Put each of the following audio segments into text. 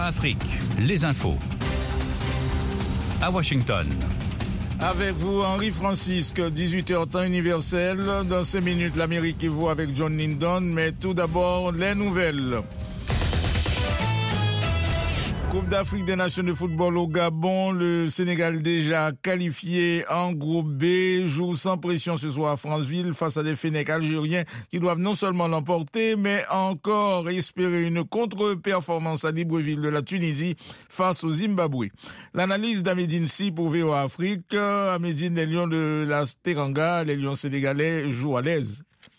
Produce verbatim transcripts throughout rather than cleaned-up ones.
Afrique, les infos. À Washington. Avec vous, Henri Francisque, dix-huit heures temps universel. Dans cinq minutes, l'Amérique et vous avec John Lindon. Mais tout d'abord, les nouvelles. Coupe d'Afrique des Nations de football au Gabon, le Sénégal déjà qualifié en groupe B, joue sans pression ce soir à Franceville face à des Fennecs algériens qui doivent non seulement l'emporter, mais encore espérer une contre-performance à Libreville de la Tunisie face au Zimbabwe. L'analyse d'Amédine Si pour V O A Afrique. Amédine, les Lions de la Teranga, les Lions sénégalais jouent à l'aise.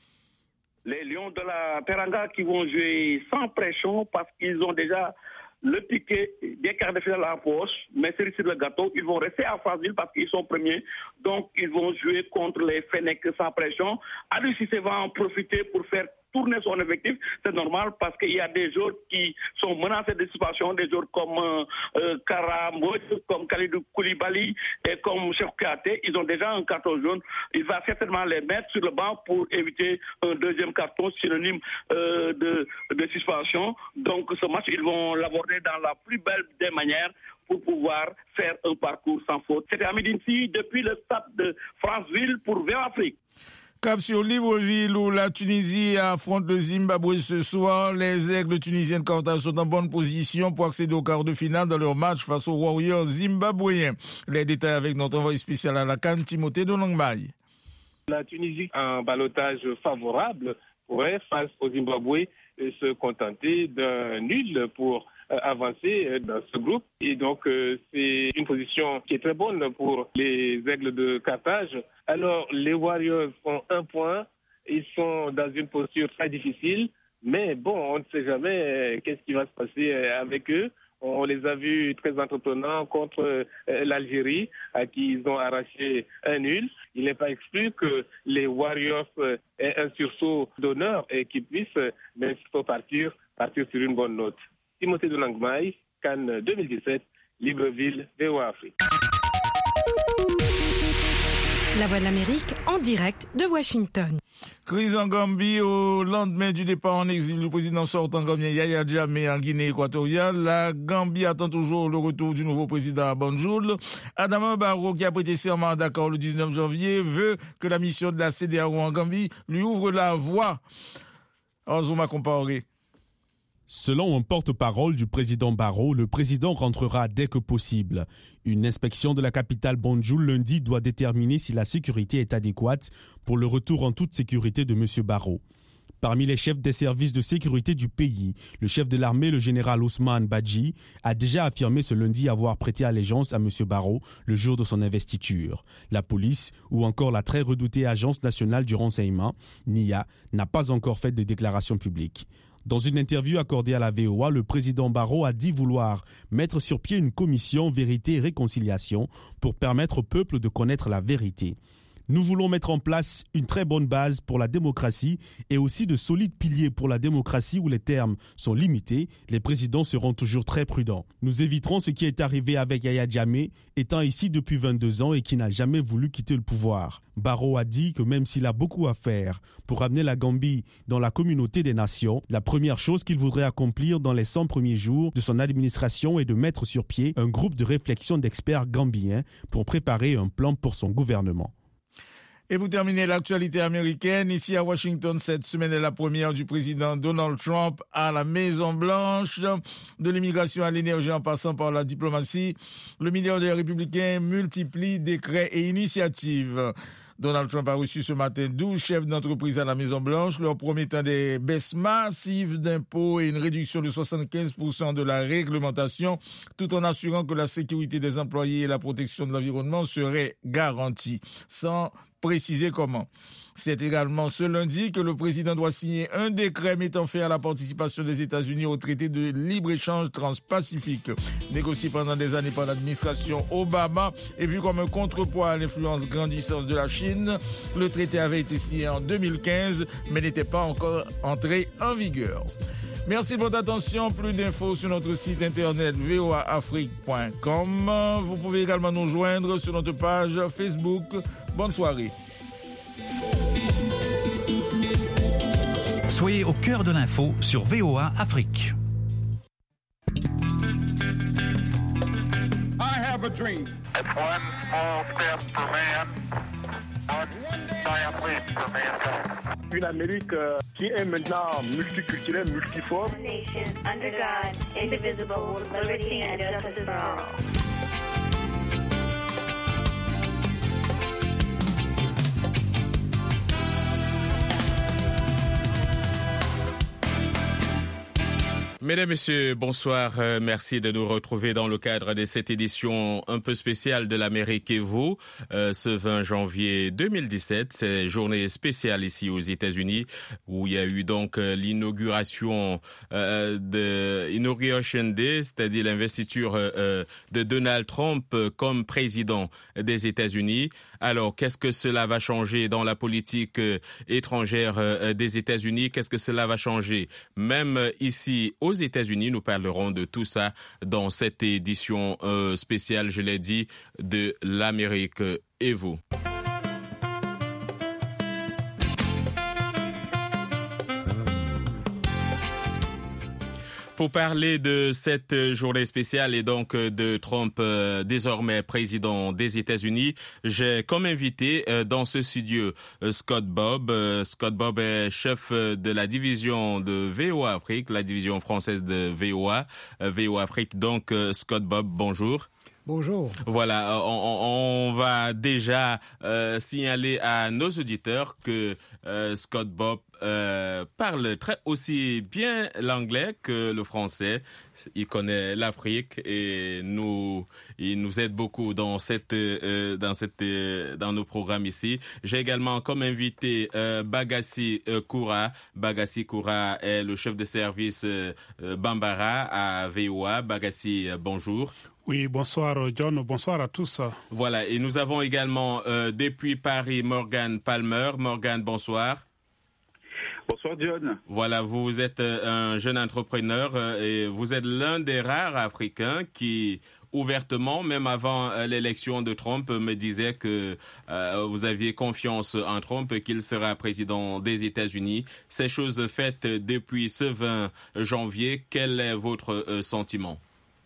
Les Lions de la Teranga qui vont jouer sans pression parce qu'ils ont déjà le ticket des quarts de finale en poche, mais c'est sur le gâteau. Ils vont rester à Franceville parce qu'ils sont premiers. Donc, ils vont jouer contre les Fennecs sans pression. Aliou Cissé va en profiter pour faire tourner son effectif. C'est normal parce qu'il y a des joueurs qui sont menacés de suspension, des joueurs comme euh, euh, Kara Mbodj, comme Khalidou Koulibaly et comme Cheikh Kouyaté. Ils ont déjà un carton jaune. Il va certainement les mettre sur le banc pour éviter un deuxième carton synonyme euh, de, de suspension. Donc ce match, ils vont l'aborder dans la plus belle des manières pour pouvoir faire un parcours sans faute. C'était Amédine Si depuis le stade de Franceville pour V O A Afrique. Cap sur Libreville où la Tunisie affronte le Zimbabwe ce soir. Les Aigles tunisiens de Carthage sont en bonne position pour accéder au quart de finale dans leur match face aux Warriors zimbabwéens. Les détails avec notre envoyé spécial à la CAN, Timothée Donangmaï. La Tunisie, en ballottage favorable, pourrait, face au Zimbabwe, se contenter d'un nul pour avancer dans ce groupe. Et donc, euh, c'est une position qui est très bonne pour les Aigles de Carthage. Alors, les Warriors ont un point. Ils sont dans une posture très difficile. Mais bon, on ne sait jamais euh, qu'est-ce qui va se passer euh, avec eux. On les a vus très entreprenants contre euh, l'Algérie, à qui ils ont arraché un nul. Il n'est pas exclu que les Warriors euh, aient un sursaut d'honneur et qu'ils puissent, euh, mais il faut partir, partir sur une bonne note. Timothée Donangmaï, Cannes deux mille dix-sept, Libreville, V O A Afrique. La Voix de l'Amérique en direct de Washington. Crise en Gambie au lendemain du départ en exil du président sortant gambien Yaya Jammeh en Guinée équatoriale. La Gambie attend toujours le retour du nouveau président à Banjul. Adama Barrow, qui a prêté serment à Dakar le dix-neuf janvier, veut que la mission de la C D A O en Gambie lui ouvre la voie. Ozuma Compaoré. Selon un porte-parole du président Barrow, le président rentrera dès que possible. Une inspection de la capitale Banjul lundi doit déterminer si la sécurité est adéquate pour le retour en toute sécurité de M. Barrow. Parmi les chefs des services de sécurité du pays, le chef de l'armée, le général Ousmane Badji, a déjà affirmé ce lundi avoir prêté allégeance à M. Barrow le jour de son investiture. La police, ou encore la très redoutée Agence nationale du renseignement, N I A, n'a pas encore fait de déclaration publique. Dans une interview accordée à la V O A, le président Barrow a dit vouloir mettre sur pied une commission vérité et réconciliation pour permettre au peuple de connaître la vérité. Nous voulons mettre en place une très bonne base pour la démocratie et aussi de solides piliers pour la démocratie où les termes sont limités. Les présidents seront toujours très prudents. Nous éviterons ce qui est arrivé avec Yaya Jammeh, étant ici depuis vingt-deux ans et qui n'a jamais voulu quitter le pouvoir. Barrow a dit que même s'il a beaucoup à faire pour amener la Gambie dans la communauté des nations, la première chose qu'il voudrait accomplir dans les cent premiers jours de son administration est de mettre sur pied un groupe de réflexion d'experts gambiens pour préparer un plan pour son gouvernement. Et vous terminez l'actualité américaine. Ici à Washington, cette semaine est la première du président Donald Trump à la Maison-Blanche. De l'immigration à l'énergie en passant par la diplomatie, le milliardaire républicain multiplie décrets et initiatives. Donald Trump a reçu ce matin douze chefs d'entreprise à la Maison-Blanche, leur promettant des baisses massives d'impôts et une réduction de soixante-quinze pour cent de la réglementation, tout en assurant que la sécurité des employés et la protection de l'environnement seraient garanties, sans préciser comment. C'est également ce lundi que le président doit signer un décret mettant fin à la participation des États-Unis au traité de libre-échange transpacifique. Négocié pendant des années par l'administration Obama et vu comme un contrepoids à l'influence grandissante de la Chine, le traité avait été signé en deux mille quinze mais n'était pas encore entré en vigueur. Merci de votre attention. Plus d'infos sur notre site internet v o a afrique point com. Vous pouvez également nous joindre sur notre page Facebook. Bonne soirée. Soyez au cœur de l'info sur V O A Afrique. I have a dream. It's one small step for man, one giant leap for mankind. Une Amérique euh, qui est maintenant multiculturelle, multiforme. Nation under God, indivisible, with liberty and justice for all. Mesdames, Messieurs, bonsoir. Euh, merci de nous retrouver dans le cadre de cette édition un peu spéciale de l'Amérique et vous. Euh, ce vingt janvier deux mille dix-sept, c'est journée spéciale ici aux États-Unis où il y a eu donc euh, l'inauguration euh, de Inauguration Day, c'est-à-dire l'investiture euh, de Donald Trump euh, comme président des États-Unis. Alors, qu'est-ce que cela va changer dans la politique euh, étrangère euh, des États-Unis? Qu'est-ce que cela va changer même euh, ici aux États-Unis? Nous parlerons de tout ça dans cette édition euh, spéciale, je l'ai dit, de l'Amérique et vous. Pour parler de cette journée spéciale et donc de Trump, euh, désormais président des États-Unis, j'ai comme invité euh, dans ce studio euh, Scott Bobb. Euh, Scott Bobb est chef de la division de V O A Afrique, la division française de V O A, euh, V O A Afrique. Donc euh, Scott Bobb, bonjour. Bonjour. Voilà, on, on va déjà euh, signaler à nos auditeurs que euh, Scott Bobb euh, parle très aussi bien l'anglais que le français. Il connaît l'Afrique et nous, il nous aide beaucoup dans cette, euh, dans cette, euh, dans nos programmes ici. J'ai également comme invité euh, Bagassi euh, Koura. Bagassi Koura est le chef de service euh, Bambara à V O A. Bagassi, euh, bonjour. Oui, bonsoir John, bonsoir à tous. Voilà, et nous avons également euh, depuis Paris Morgan Palmer. Morgan, bonsoir. Bonsoir John. Voilà, vous êtes euh, un jeune entrepreneur euh, et vous êtes l'un des rares Africains qui, ouvertement, même avant euh, l'élection de Trump, me disait que euh, vous aviez confiance en Trump et qu'il sera président des États-Unis. Ces choses faites depuis ce vingt janvier, quel est votre euh, sentiment ?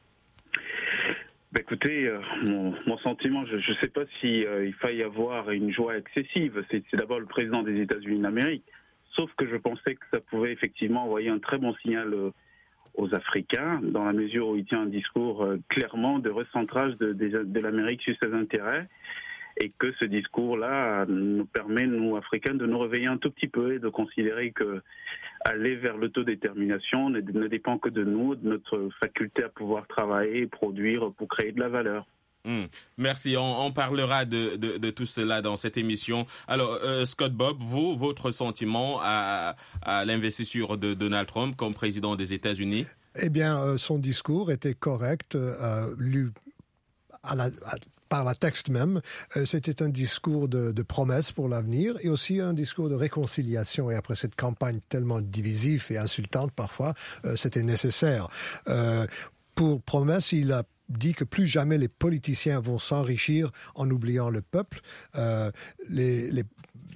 Ben écoutez, euh, mon, mon sentiment, je ne sais pas si euh, il faille avoir une joie excessive. C'est, c'est d'abord le président des États-Unis d'Amérique. Sauf que je pensais que ça pouvait effectivement envoyer un très bon signal euh, aux Africains, dans la mesure où il tient un discours euh, clairement de recentrage de, de, de l'Amérique sur ses intérêts, et que ce discours-là nous permet, nous Africains, de nous réveiller un tout petit peu et de considérer que aller vers l'autodétermination ne, ne dépend que de nous, de notre faculté à pouvoir travailler et produire pour créer de la valeur. Mmh. Merci, on, on parlera de, de, de tout cela dans cette émission. Alors, euh, Scott Bobb, vous, votre sentiment à, à l'investiture de Donald Trump comme président des États-Unis? Eh bien, euh, son discours était correct, euh, lu à la... À... par la texte même, euh, c'était un discours de, de promesse pour l'avenir et aussi un discours de réconciliation. Et après cette campagne tellement divisive et insultante parfois, euh, c'était nécessaire. Euh, pour promesse, il a dit que plus jamais les politiciens vont s'enrichir en oubliant le peuple. Euh, les, les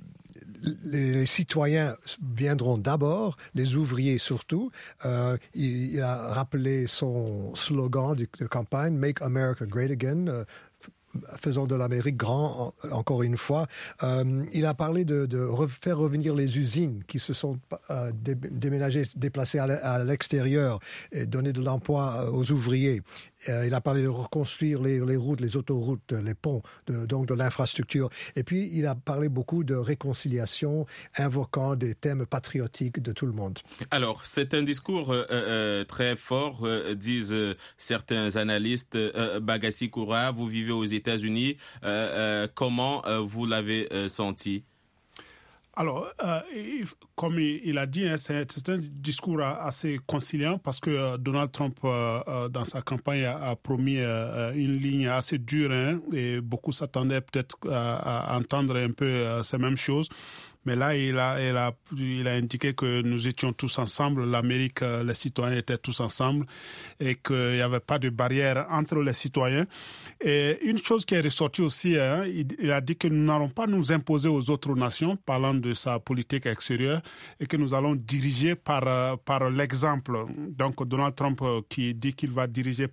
Les citoyens viendront d'abord, les ouvriers surtout. Euh, il, il a rappelé son slogan de, de campagne, « Make America Great Again euh, ». Faisons de l'Amérique grand, encore une fois. Euh, il a parlé de, de faire revenir les usines qui se sont euh, dé, déménagées, déplacées à l'extérieur et donner de l'emploi aux ouvriers. Euh, il a parlé de reconstruire les, les routes, les autoroutes, les ponts, de, donc de l'infrastructure. Et puis, il a parlé beaucoup de réconciliation, invoquant des thèmes patriotiques de tout le monde. Alors, c'est un discours euh, euh, très fort, euh, disent euh, certains analystes. Euh, Bagassi Koura, vous vivez aux États-Unis. Euh, euh, comment euh, vous l'avez euh, senti? Alors, euh, comme il a dit, hein, c'est, c'est un discours assez conciliant parce que euh, Donald Trump, euh, dans sa campagne, a, a promis euh, une ligne assez dure, hein, et beaucoup s'attendaient peut-être à, à entendre un peu euh, ces mêmes choses. Mais là, il a, il a, il a indiqué que nous étions tous ensemble, l'Amérique, les citoyens étaient tous ensemble et qu'il n'y avait pas de barrière entre les citoyens. Et une chose qui est ressortie aussi, hein, il, il a dit que nous n'allons pas nous imposer aux autres nations, parlant de sa politique extérieure, et que nous allons diriger par, par l'exemple. Donc, Donald Trump qui dit qu'il va diriger